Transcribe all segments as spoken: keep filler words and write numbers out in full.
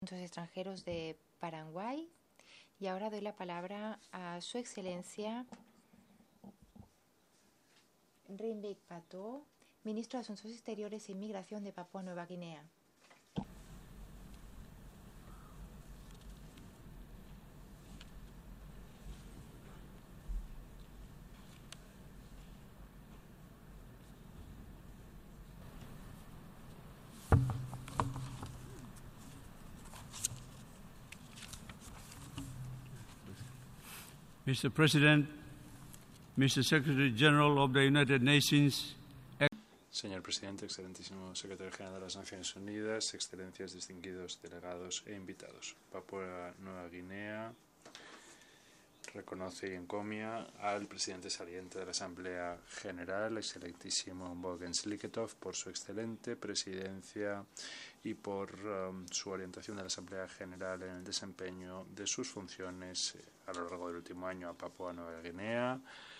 Asuntos Extranjeros de Paraguay. Y ahora doy la palabra a Su Excelencia Rinbek Pato, Ministro de Asuntos Exteriores e Inmigración de Papúa Nueva Guinea. Mister President, Mister Secretary General of the United Nations. Señor Presidente, excelentísimo Secretario General de las Naciones Unidas, excelencias, distinguidos delegados e invitados. Papúa Nueva Guinea reconoce y encomia al presidente saliente de la Asamblea General, excelentísimo Bogen Sliketov, por su excelente presidencia y por um, su orientación de la Asamblea General en el desempeño de sus funciones a lo largo del último año a Papúa Nueva Guinea.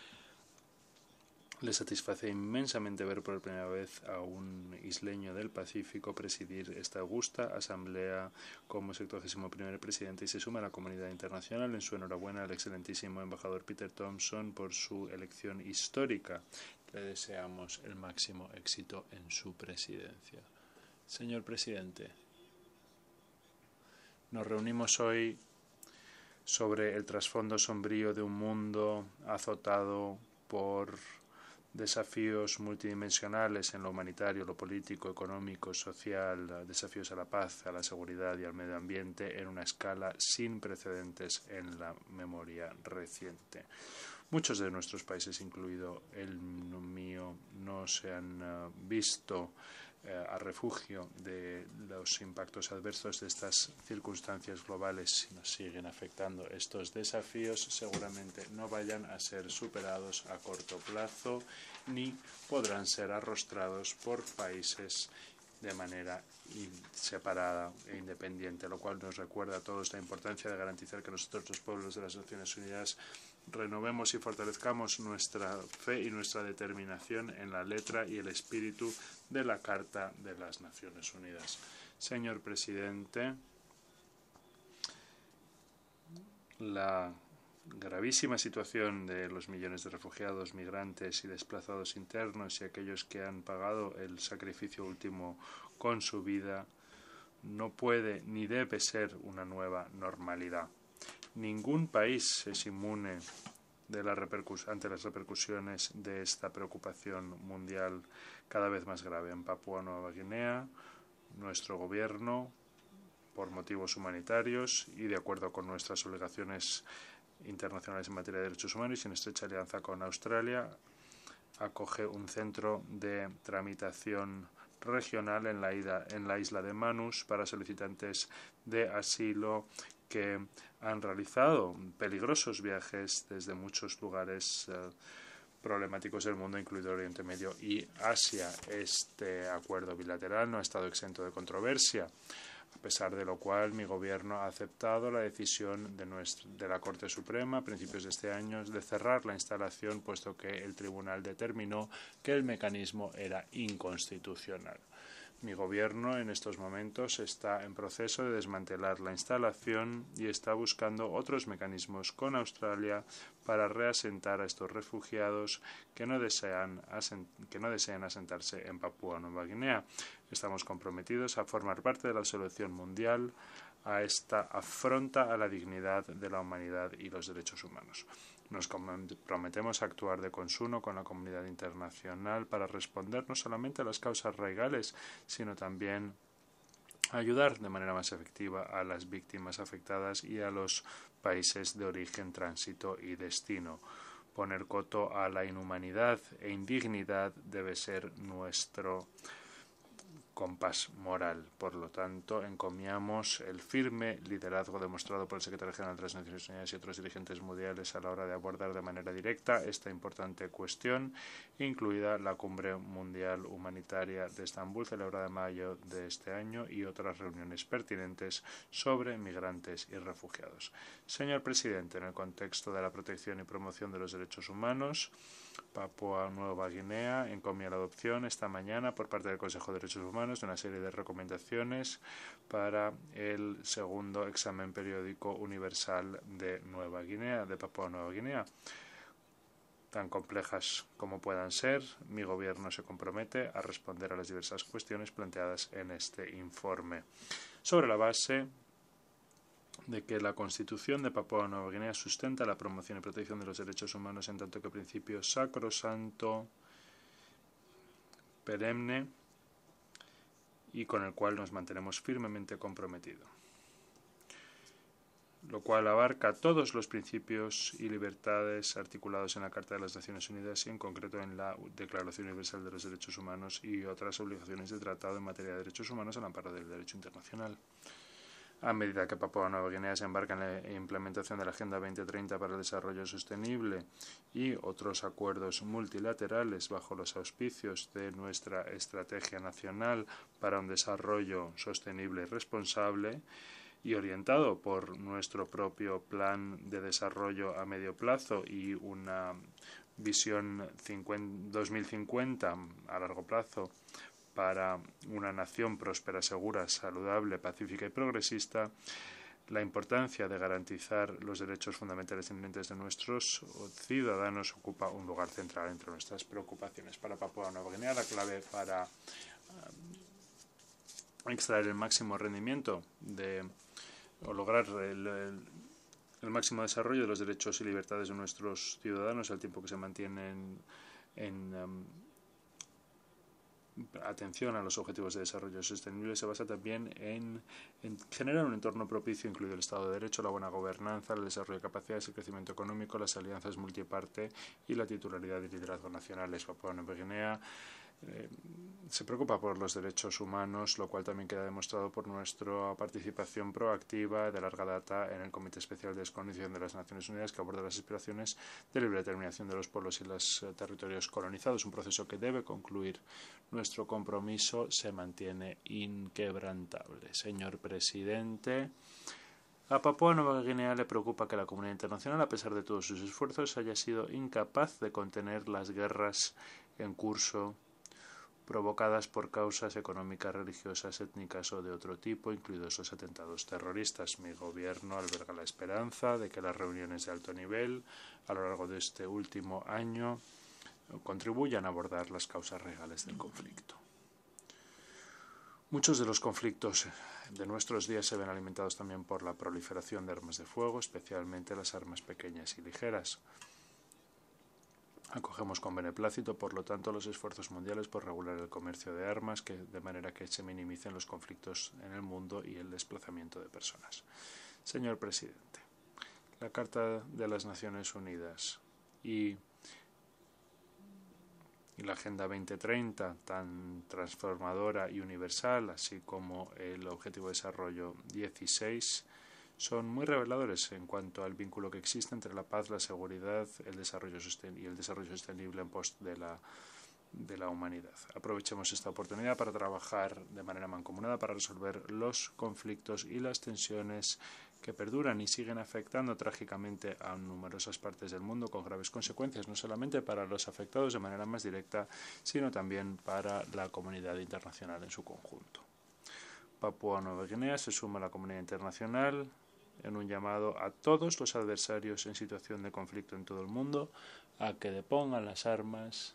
Le satisface inmensamente ver por primera vez a un isleño del Pacífico presidir esta augusta asamblea como sexagésimo primer presidente y se suma a la comunidad internacional en su enhorabuena al excelentísimo embajador Peter Thompson por su elección histórica. Le deseamos el máximo éxito en su presidencia. Señor presidente, nos reunimos hoy sobre el trasfondo sombrío de un mundo azotado por desafíos multidimensionales en lo humanitario, lo político, económico, social, desafíos a la paz, a la seguridad y al medio ambiente en una escala sin precedentes en la memoria reciente. Muchos de nuestros países, incluido el mío, no se han uh, visto eh, a refugio de los impactos adversos de estas circunstancias globales. Si nos siguen afectando estos desafíos, seguramente no vayan a ser superados a corto plazo ni podrán ser arrostrados por países de manera separada e independiente, lo cual nos recuerda a todos la importancia de garantizar que nosotros, los pueblos de las Naciones Unidas, renovemos y fortalezcamos nuestra fe y nuestra determinación en la letra y el espíritu de la Carta de las Naciones Unidas. Señor presidente, la gravísima situación de los millones de refugiados, migrantes y desplazados internos y aquellos que han pagado el sacrificio último con su vida no puede ni debe ser una nueva normalidad. Ningún país es inmune de la repercus- ante las repercusiones de esta preocupación mundial cada vez más grave. En Papúa Nueva Guinea, nuestro gobierno, por motivos humanitarios y de acuerdo con nuestras obligaciones internacionales en materia de derechos humanos y en estrecha alianza con Australia, acoge un centro de tramitación regional en la, isla, en la isla de Manus para solicitantes de asilo que han realizado peligrosos viajes desde muchos lugares eh, problemáticos del mundo, incluido Oriente Medio y Asia. Este acuerdo bilateral no ha estado exento de controversia, a pesar de lo cual mi gobierno ha aceptado la decisión de, nuestro, de la Corte Suprema a principios de este año de cerrar la instalación, puesto que el tribunal determinó que el mecanismo era inconstitucional. Mi gobierno en estos momentos está en proceso de desmantelar la instalación y está buscando otros mecanismos con Australia para reasentar a estos refugiados que no desean, asent que no desean asentarse en Papúa Nueva Guinea. Estamos comprometidos a formar parte de la solución mundial a esta afronta a la dignidad de la humanidad y los derechos humanos. Nos comprometemos a actuar de consuno con la comunidad internacional para responder no solamente a las causas raigales, sino también a ayudar de manera más efectiva a las víctimas afectadas y a los países de origen, tránsito y destino. Poner coto a la inhumanidad e indignidad debe ser nuestro compás moral. Por lo tanto, encomiamos el firme liderazgo demostrado por el secretario general de las Naciones Unidas y otros dirigentes mundiales a la hora de abordar de manera directa esta importante cuestión, incluida la Cumbre Mundial Humanitaria de Estambul, celebrada en mayo de este año, y otras reuniones pertinentes sobre migrantes y refugiados. Señor presidente, en el contexto de la protección y promoción de los derechos humanos, Papúa Nueva Guinea encomia la adopción esta mañana por parte del Consejo de Derechos Humanos de una serie de recomendaciones para el segundo examen periódico universal de Nueva Guinea, de Papúa Nueva Guinea. Tan complejas como puedan ser, mi gobierno se compromete a responder a las diversas cuestiones planteadas en este informe, sobre la base de que la Constitución de Papúa Nueva Guinea sustenta la promoción y protección de los derechos humanos en tanto que principio sacrosanto, perenne y con el cual nos mantenemos firmemente comprometidos, lo cual abarca todos los principios y libertades articulados en la Carta de las Naciones Unidas y en concreto en la Declaración Universal de los Derechos Humanos y otras obligaciones de tratado en materia de derechos humanos al amparo del derecho internacional. A medida que Papúa Nueva Guinea se embarca en la implementación de la Agenda veinte treinta para el Desarrollo Sostenible y otros acuerdos multilaterales bajo los auspicios de nuestra Estrategia Nacional para un Desarrollo Sostenible y Responsable, y orientado por nuestro propio Plan de Desarrollo a medio plazo y una visión dos mil cincuenta a largo plazo para una nación próspera, segura, saludable, pacífica y progresista, la importancia de garantizar los derechos fundamentales inherentes de nuestros ciudadanos ocupa un lugar central entre nuestras preocupaciones. Para Papúa Nueva Guinea, la clave para extraer el máximo rendimiento de o lograr el, el, el máximo desarrollo de los derechos y libertades de nuestros ciudadanos al tiempo que se mantienen en, en um, atención a los objetivos de desarrollo sostenible se basa también en, en generar un entorno propicio, incluido el Estado de Derecho, la buena gobernanza, el desarrollo de capacidades, el crecimiento económico, las alianzas multiparte y la titularidad y liderazgo nacionales. Papúa Nueva Guinea Eh, se preocupa por los derechos humanos, lo cual también queda demostrado por nuestra participación proactiva de larga data en el Comité Especial de Descolonización de las Naciones Unidas, que aborda las aspiraciones de libre determinación de los pueblos y los eh, territorios colonizados, un proceso que debe concluir. Nuestro compromiso se mantiene inquebrantable. Señor presidente, a Papúa Nueva Guinea le preocupa que la comunidad internacional, a pesar de todos sus esfuerzos, haya sido incapaz de contener las guerras en curso provocadas por causas económicas, religiosas, étnicas o de otro tipo, incluidos los atentados terroristas. Mi gobierno alberga la esperanza de que las reuniones de alto nivel a lo largo de este último año contribuyan a abordar las causas reales del conflicto. Muchos de los conflictos de nuestros días se ven alimentados también por la proliferación de armas de fuego, especialmente las armas pequeñas y ligeras. Acogemos con beneplácito, por lo tanto, los esfuerzos mundiales por regular el comercio de armas, que, de manera que se minimicen los conflictos en el mundo y el desplazamiento de personas. Señor presidente, la Carta de las Naciones Unidas y, y la Agenda veinte treinta, tan transformadora y universal, así como el Objetivo de Desarrollo dieciséis, son muy reveladores en cuanto al vínculo que existe entre la paz, la seguridad el desarrollo y el desarrollo sostenible en pos de la, de la humanidad. Aprovechemos esta oportunidad para trabajar de manera mancomunada para resolver los conflictos y las tensiones que perduran y siguen afectando trágicamente a numerosas partes del mundo con graves consecuencias, no solamente para los afectados de manera más directa, sino también para la comunidad internacional en su conjunto. Papúa Nueva Guinea se suma a la comunidad internacional en un llamado a todos los adversarios en situación de conflicto en todo el mundo a que depongan las armas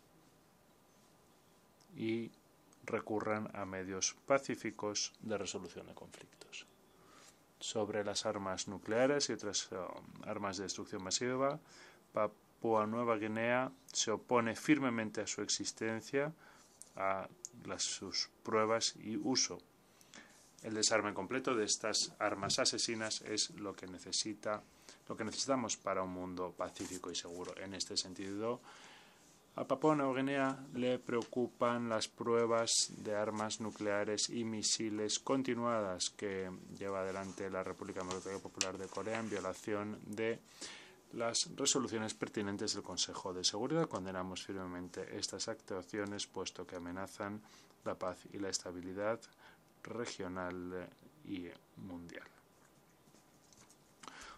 y recurran a medios pacíficos de resolución de conflictos. Sobre las armas nucleares y otras uh, armas de destrucción masiva, Papúa Nueva Guinea se opone firmemente a su existencia, a las, sus pruebas y uso. El desarme completo de estas armas asesinas es lo que necesita, lo que necesitamos para un mundo pacífico y seguro. En este sentido, a Papúa Nueva Guinea le preocupan las pruebas de armas nucleares y misiles continuadas que lleva adelante la República Democrática Popular de Corea en violación de las resoluciones pertinentes del Consejo de Seguridad. Condenamos firmemente estas actuaciones, puesto que amenazan la paz y la estabilidad regional y mundial.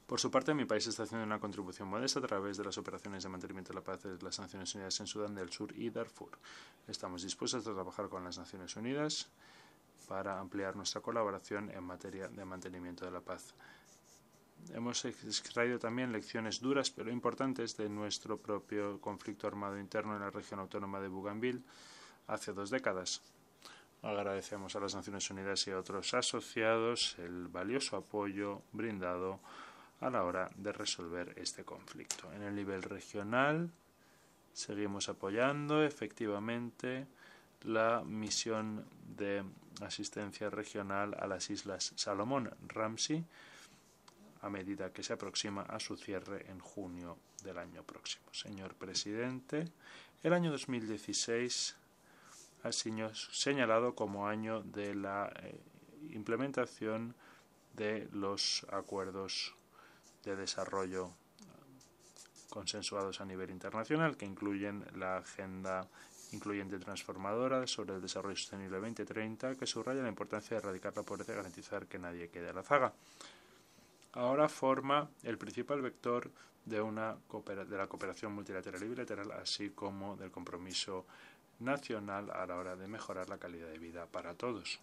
Por su parte, mi país está haciendo una contribución modesta a través de las operaciones de mantenimiento de la paz de las Naciones Unidas en Sudán del Sur y Darfur. Estamos dispuestos a trabajar con las Naciones Unidas para ampliar nuestra colaboración en materia de mantenimiento de la paz. Hemos extraído también lecciones duras pero importantes de nuestro propio conflicto armado interno en la región autónoma de Bougainville hace dos décadas. Agradecemos a las Naciones Unidas y a otros asociados el valioso apoyo brindado a la hora de resolver este conflicto. En el nivel regional, seguimos apoyando efectivamente la misión de asistencia regional a las Islas Salomón, Ramsey, a medida que se aproxima a su cierre en junio del año próximo. Señor presidente, el año dos mil dieciséis ha sido señalado como año de la eh, implementación de los acuerdos de desarrollo consensuados a nivel internacional, que incluyen la Agenda Incluyente Transformadora sobre el Desarrollo Sostenible veinte treinta, que subraya la importancia de erradicar la pobreza y garantizar que nadie quede a la zaga. Ahora forma el principal vector de, una de la cooperación multilateral y bilateral, así como del compromiso nacional a la hora de mejorar la calidad de vida para todos.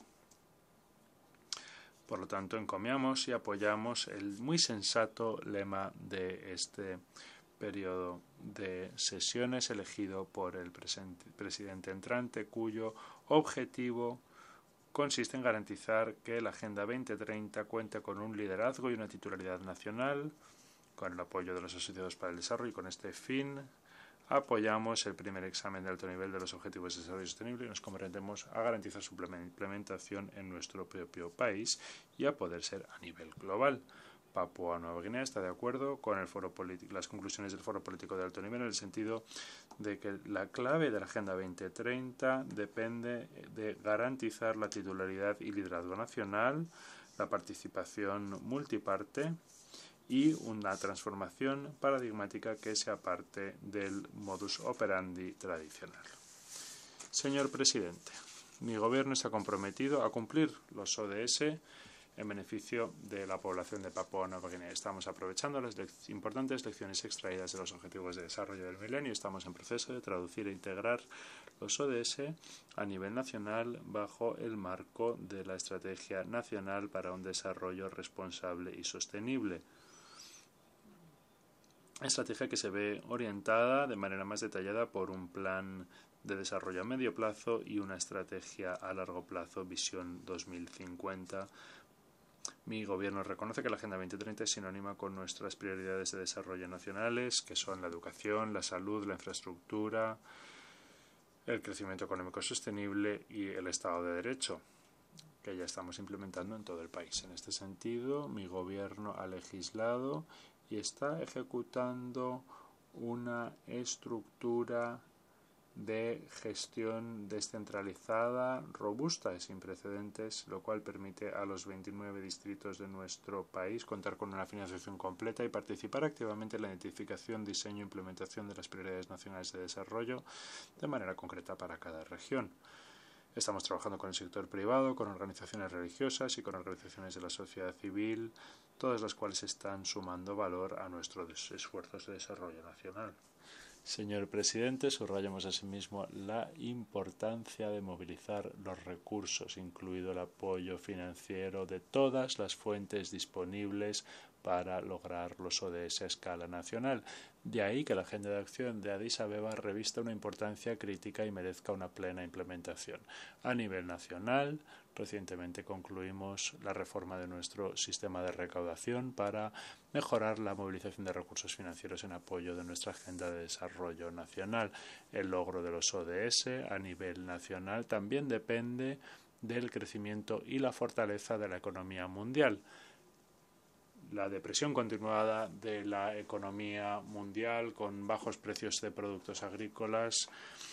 Por lo tanto, encomiamos y apoyamos el muy sensato lema de este periodo de sesiones elegido por el presidente entrante, cuyo objetivo consiste en garantizar que la Agenda veinte treinta cuente con un liderazgo y una titularidad nacional, con el apoyo de los asociados para el desarrollo, y con este fin apoyamos el primer examen de alto nivel de los Objetivos de Desarrollo Sostenible y nos comprometemos a garantizar su implementación en nuestro propio país y a poder ser a nivel global. Papúa Nueva Guinea está de acuerdo con el foro las conclusiones del Foro Político de Alto Nivel en el sentido de que la clave de la Agenda veinte treinta depende de garantizar la titularidad y liderazgo nacional, la participación multiparte y una transformación paradigmática que se aparte del modus operandi tradicional. Señor presidente, mi gobierno está comprometido a cumplir los O D S en beneficio de la población de Papúa Nueva Guinea. Estamos aprovechando las le importantes lecciones extraídas de los Objetivos de Desarrollo del Milenio y estamos en proceso de traducir e integrar los O D S a nivel nacional bajo el marco de la Estrategia Nacional para un Desarrollo Responsable y Sostenible. Estrategia que se ve orientada de manera más detallada por un plan de desarrollo a medio plazo y una estrategia a largo plazo, Visión dos mil cincuenta. Mi gobierno reconoce que la Agenda veinte treinta es sinónima con nuestras prioridades de desarrollo nacionales, que son la educación, la salud, la infraestructura, el crecimiento económico sostenible y el Estado de Derecho, que ya estamos implementando en todo el país. En este sentido, mi gobierno ha legislado y está ejecutando una estructura de gestión descentralizada, robusta y sin precedentes, lo cual permite a los veintinueve distritos de nuestro país contar con una financiación completa y participar activamente en la identificación, diseño e implementación de las prioridades nacionales de desarrollo de manera concreta para cada región. Estamos trabajando con el sector privado, con organizaciones religiosas y con organizaciones de la sociedad civil, todas las cuales están sumando valor a nuestros esfuerzos de desarrollo nacional. Señor presidente, subrayamos asimismo la importancia de movilizar los recursos, incluido el apoyo financiero de todas las fuentes disponibles para lograr los O D S a escala nacional. De ahí que la Agenda de Acción de Addis Abeba revista una importancia crítica y merezca una plena implementación. A nivel nacional, recientemente concluimos la reforma de nuestro sistema de recaudación para mejorar la movilización de recursos financieros en apoyo de nuestra Agenda de Desarrollo Nacional. El logro de los O D S a nivel nacional también depende del crecimiento y la fortaleza de la economía mundial. La depresión continuada de la economía mundial con bajos precios de productos agrícolas,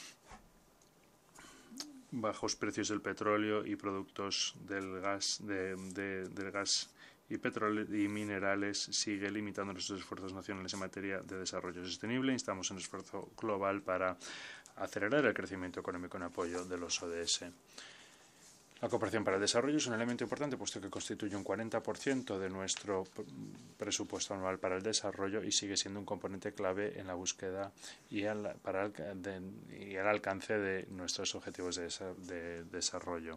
bajos precios del petróleo y productos del gas, de, de, del gas y petróleo y minerales sigue limitando nuestros esfuerzos nacionales en materia de desarrollo sostenible. Instamos en un esfuerzo global para acelerar el crecimiento económico en apoyo de los O D S. La cooperación para el desarrollo es un elemento importante puesto que constituye un cuarenta por ciento de nuestro presupuesto anual para el desarrollo y sigue siendo un componente clave en la búsqueda y al, para el, de, y el alcance de nuestros objetivos de, de desarrollo.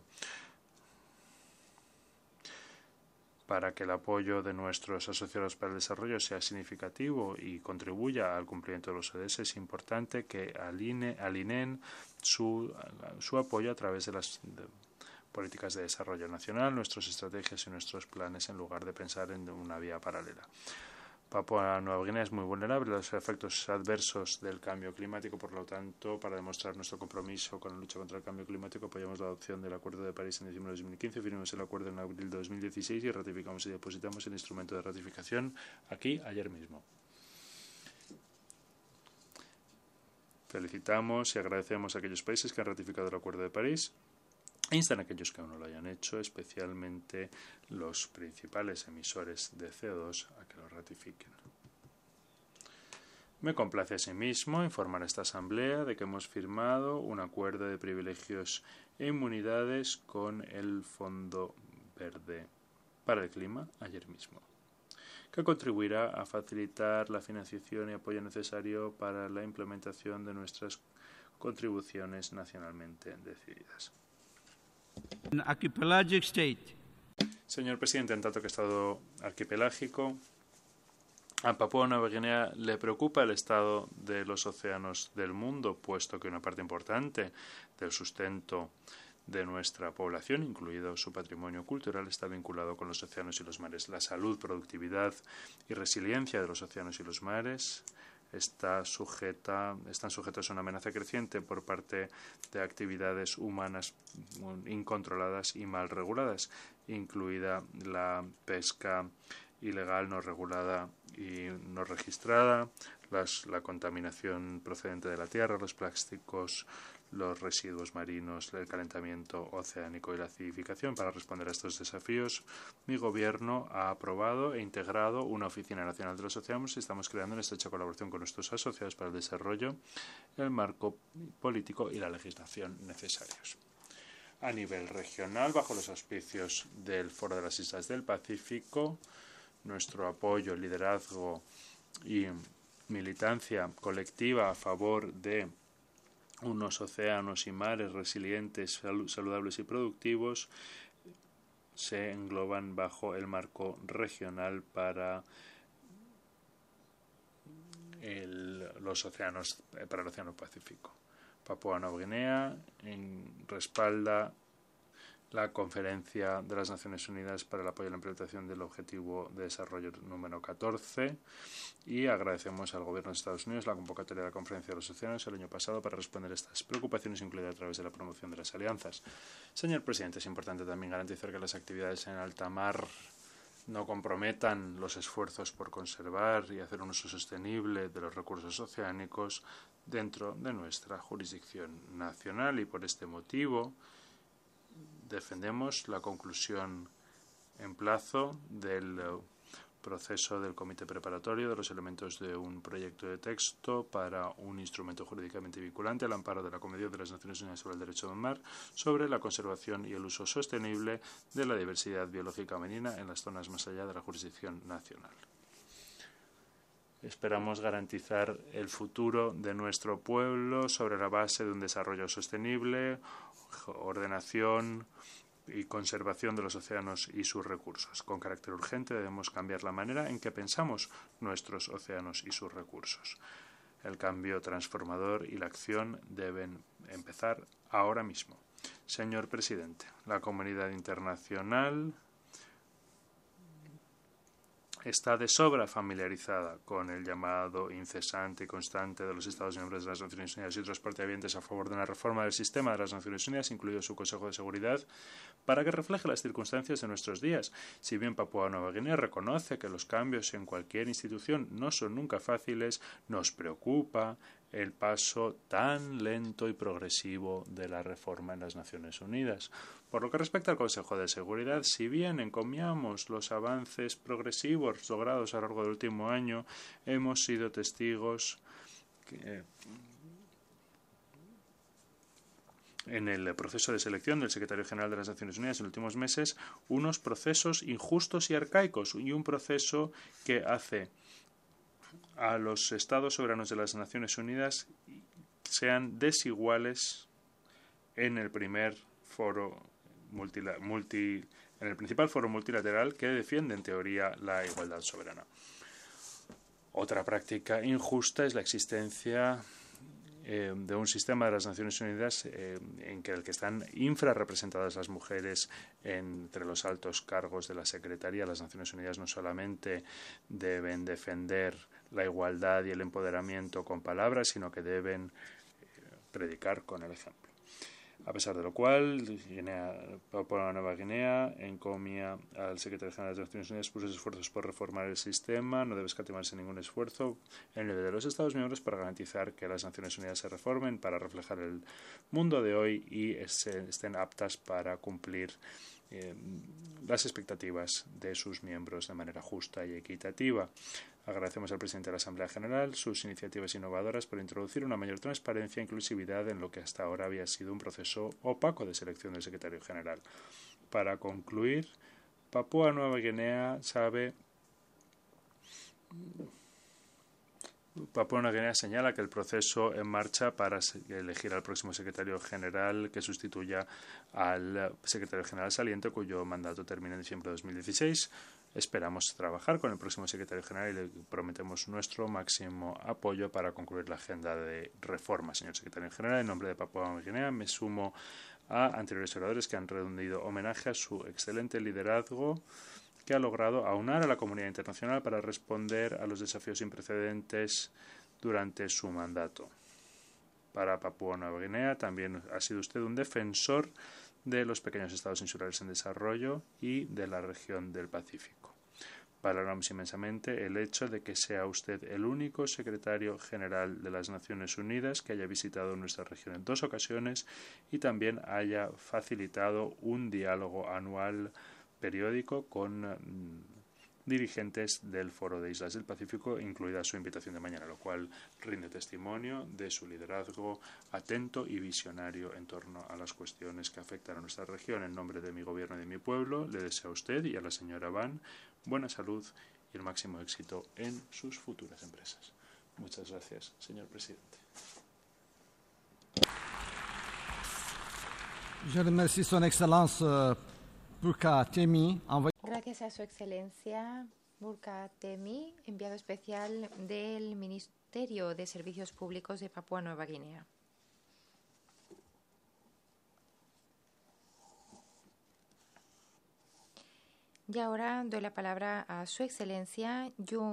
Para que el apoyo de nuestros asociados para el desarrollo sea significativo y contribuya al cumplimiento de los O D S, es importante que aline, alineen su, su apoyo a través de las de, políticas de desarrollo nacional, nuestras estrategias y nuestros planes en lugar de pensar en una vía paralela. Papúa Nueva Guinea es muy vulnerable a los efectos adversos del cambio climático, por lo tanto, para demostrar nuestro compromiso con la lucha contra el cambio climático, apoyamos la adopción del Acuerdo de París en diciembre de dos mil quince, firmamos el acuerdo en abril de dos mil dieciséis y ratificamos y depositamos el instrumento de ratificación aquí ayer mismo. Felicitamos y agradecemos a aquellos países que han ratificado el Acuerdo de París. E instan a aquellos que aún no lo hayan hecho, especialmente los principales emisores de C O dos, a que lo ratifiquen. Me complace asimismo informar a esta Asamblea de que hemos firmado un acuerdo de privilegios e inmunidades con el Fondo Verde para el Clima ayer mismo, que contribuirá a facilitar la financiación y apoyo necesario para la implementación de nuestras contribuciones nacionalmente decididas. Archipelagic state. Señor presidente, en tanto que Estado archipelágico, a Papúa Nueva Guinea le preocupa el estado de los océanos del mundo, puesto que una parte importante del sustento de nuestra población, incluido su patrimonio cultural, está vinculado con los océanos y los mares. La salud, productividad y resiliencia de los océanos y los mares está sujeta, están sujetos a una amenaza creciente por parte de actividades humanas incontroladas y mal reguladas, incluida la pesca ilegal, no regulada y no registrada, las, la contaminación procedente de la tierra, los plásticos, los residuos marinos, el calentamiento oceánico y la acidificación. Para responder a estos desafíos, mi Gobierno ha aprobado e integrado una Oficina Nacional de los Océanos y estamos creando en estrecha colaboración con nuestros asociados para el desarrollo el marco político y la legislación necesarios. A nivel regional, bajo los auspicios del Foro de las Islas del Pacífico, nuestro apoyo, liderazgo y militancia colectiva a favor de unos océanos y mares resilientes, saludables y productivos se engloban bajo el marco regional para el, los océanos, para el Océano Pacífico. Papúa Nueva Guinea en, respalda la Conferencia de las Naciones Unidas para el apoyo a la implementación del Objetivo de Desarrollo número catorce y agradecemos al Gobierno de Estados Unidos la convocatoria de la Conferencia de los Océanos el año pasado para responder a estas preocupaciones, incluida a través de la promoción de las alianzas. Señor Presidente, es importante también garantizar que las actividades en alta mar no comprometan los esfuerzos por conservar y hacer un uso sostenible de los recursos oceánicos dentro de nuestra jurisdicción nacional y por este motivo defendemos la conclusión en plazo del proceso del comité preparatorio de los elementos de un proyecto de texto para un instrumento jurídicamente vinculante al amparo de la Convención de las Naciones Unidas sobre el Derecho del Mar sobre la conservación y el uso sostenible de la diversidad biológica marina en las zonas más allá de la jurisdicción nacional. Esperamos garantizar el futuro de nuestro pueblo sobre la base de un desarrollo sostenible, ordenación y conservación de los océanos y sus recursos. Con carácter urgente debemos cambiar la manera en que pensamos nuestros océanos y sus recursos. El cambio transformador y la acción deben empezar ahora mismo. Señor Presidente, la comunidad internacional está de sobra familiarizada con el llamado incesante y constante de los Estados miembros de las Naciones Unidas y otros participantes a favor de una reforma del sistema de las Naciones Unidas, incluido su Consejo de Seguridad, para que refleje las circunstancias de nuestros días. Si bien Papúa Nueva Guinea reconoce que los cambios en cualquier institución no son nunca fáciles, nos preocupa el paso tan lento y progresivo de la reforma en las Naciones Unidas. Por lo que respecta al Consejo de Seguridad, si bien encomiamos los avances progresivos logrados a lo largo del último año, hemos sido testigos que, en el proceso de selección del secretario general de las Naciones Unidas en los últimos meses unos procesos injustos y arcaicos y un proceso que hace a los estados soberanos de las Naciones Unidas sean desiguales en el primer foro multila- multi, en el principal foro multilateral que defiende en teoría la igualdad soberana. Otra práctica injusta es la existencia eh, de un sistema de las Naciones Unidas eh, en que el que están infrarrepresentadas las mujeres entre los altos cargos de la Secretaría. Las Naciones Unidas no solamente deben defender la igualdad y el empoderamiento con palabras, sino que deben eh, predicar con el ejemplo. A pesar de lo cual, Guinea, Papua Nueva Guinea encomia al secretario general de las Naciones Unidas sus esfuerzos por reformar el sistema. No debe escatimarse ningún esfuerzo en el nivel de los Estados miembros para garantizar que las Naciones Unidas se reformen para reflejar el mundo de hoy y estén aptas para cumplir eh, las expectativas de sus miembros de manera justa y equitativa. Agradecemos al presidente de la Asamblea General sus iniciativas innovadoras por introducir una mayor transparencia e inclusividad en lo que hasta ahora había sido un proceso opaco de selección del secretario general. Para concluir, Papúa Nueva Guinea sabe Papúa Nueva Guinea señala que el proceso en marcha para elegir al próximo secretario general que sustituya al secretario general saliente, cuyo mandato termina en diciembre de dos mil dieciséis. Esperamos trabajar con el próximo secretario general y le prometemos nuestro máximo apoyo para concluir la agenda de reforma. Señor secretario general, en nombre de Papúa Nueva Guinea me sumo a anteriores oradores que han rendido homenaje a su excelente liderazgo que ha logrado aunar a la comunidad internacional para responder a los desafíos sin precedentes durante su mandato. Para Papúa Nueva Guinea también ha sido usted un defensor de los pequeños estados insulares en desarrollo y de la región del Pacífico. Valoramos inmensamente el hecho de que sea usted el único secretario general de las Naciones Unidas que haya visitado nuestra región en dos ocasiones y también haya facilitado un diálogo anual periódico con mm, dirigentes del Foro de Islas del Pacífico, incluida su invitación de mañana, lo cual rinde testimonio de su liderazgo atento y visionario en torno a las cuestiones que afectan a nuestra región. En nombre de mi gobierno y de mi pueblo, le deseo a usted y a la señora Ban buena salud y el máximo éxito en sus futuras empresas. Muchas gracias, señor presidente. Je remercie son Excellence Burka Temi, Gracias a su excelencia Burka Temi, enviado especial del Ministerio de Servicios Públicos de Papúa Nueva Guinea. Y ahora doy la palabra a su excelencia Jun